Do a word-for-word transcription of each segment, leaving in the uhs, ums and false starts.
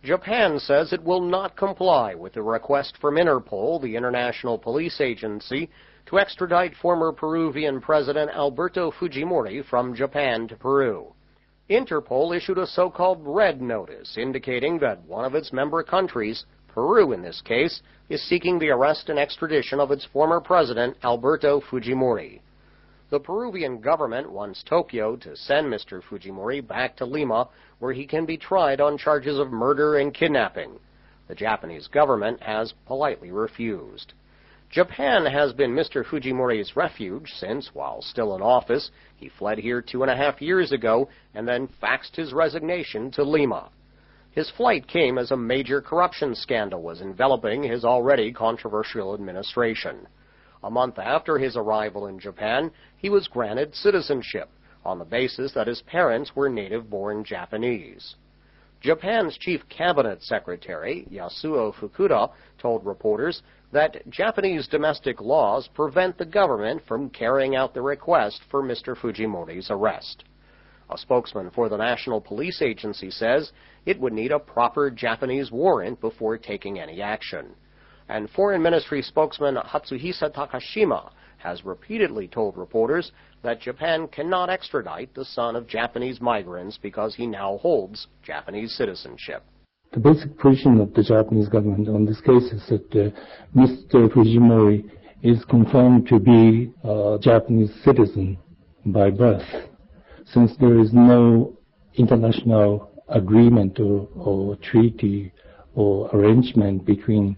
Japan says it will not comply with the request from Interpol, the international police agency, to extradite former Peruvian President Alberto Fujimori from Japan to Peru. Interpol issued a so-called red notice indicating that one of its member countries, Peru in this case, is seeking the arrest and extradition of its former president, Alberto Fujimori. The Peruvian government wants Tokyo to send Mister Fujimori back to Lima, where he can be tried on charges of murder and kidnapping. The Japanese government has politely refused. Japan has been Mister Fujimori's refuge since, while still in office, he fled here two and a half years ago and then faxed his resignation to Lima. His flight came as a major corruption scandal was enveloping his already controversial administration. A month after his arrival in Japan, he was granted citizenship on the basis that his parents were native-born Japanese. Japan's chief cabinet secretary, Yasuo Fukuda, told reporters that Japanese domestic laws prevent the government from carrying out the request for Mister Fujimori's arrest. A spokesman for the National Police Agency says it would need a proper Japanese warrant before taking any action. And Foreign Ministry spokesman Hatsuhisa Takashima has repeatedly told reporters that Japan cannot extradite the son of Japanese migrants because he now holds Japanese citizenship. The basic position of the Japanese government on this case is that uh, Mister Fujimori is confirmed to be a Japanese citizen by birth. Since there is no international agreement or, or treaty or arrangement between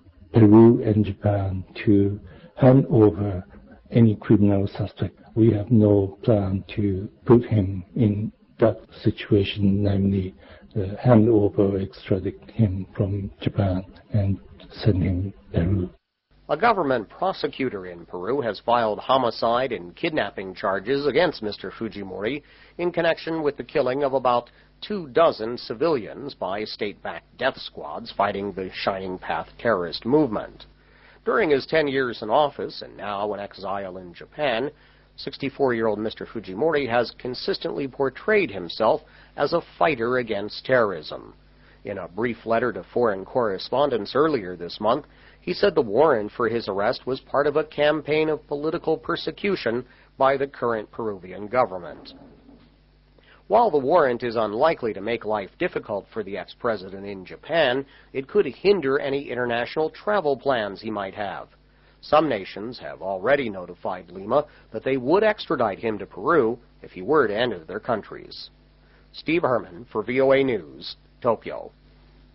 Peru and Japan to hand over any criminal suspect, we have no plan to put him in that situation, namely uh, hand over, extradite him from Japan and send him to Peru. A government prosecutor in Peru has filed homicide and kidnapping charges against Mister Fujimori in connection with the killing of about two dozen civilians by state-backed death squads fighting the Shining Path terrorist movement. During his ten years in office and now in exile in Japan, sixty-four-year-old Mister Fujimori has consistently portrayed himself as a fighter against terrorism. In a brief letter to foreign correspondents earlier this month, he said the warrant for his arrest was part of a campaign of political persecution by the current Peruvian government. While the warrant is unlikely to make life difficult for the ex-president in Japan, it could hinder any international travel plans he might have. Some nations have already notified Lima that they would extradite him to Peru if he were to enter their countries. Steve Herman for V O A News, Tokyo.